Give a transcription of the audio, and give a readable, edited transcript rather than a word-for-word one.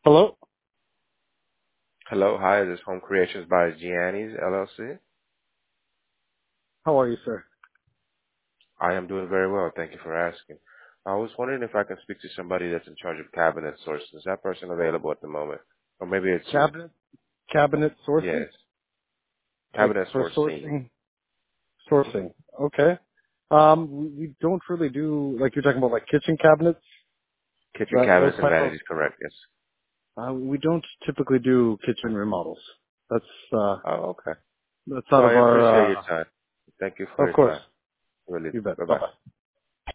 Hello? Hello, hi, this is Home Creations by Gianni's LLC. How are you, sir? I am doing very well, thank you for asking. I was wondering if I can speak to somebody that's in charge of cabinet sourcing. Is that person available at the moment? Or maybe it's you. Cabinet sourcing? Yes, Like cabinet for sourcing. sourcing? Sourcing. Okay. We don't really do, like you're talking about like kitchen cabinets, Kitchen those cabinets and type of, vanities, correct, yes. we don't typically do kitchen remodels. That's, Oh, okay. that's Well, out I of appreciate our, your time. Thank you for of your course. time. Really You do. bet. Bye-bye. Bye-bye.